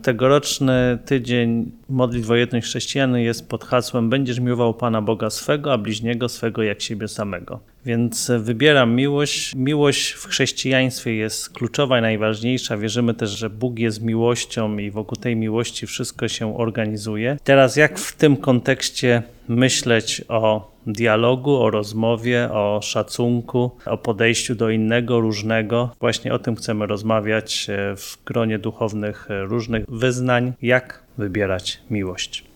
Tegoroczny tydzień modlitw o jedność chrześcijan jest pod hasłem „Będziesz miłował Pana Boga swego, a bliźniego swego jak siebie samego”. Więc wybieram miłość. Miłość w chrześcijaństwie jest kluczowa i najważniejsza. Wierzymy też, że Bóg jest miłością i wokół tej miłości wszystko się organizuje. Teraz jak w tym kontekście myśleć o dialogu, o rozmowie, o szacunku, o podejściu do innego, różnego? Właśnie o tym chcemy rozmawiać w gronie duchownych różnych wyznań. Jak wybierać miłość?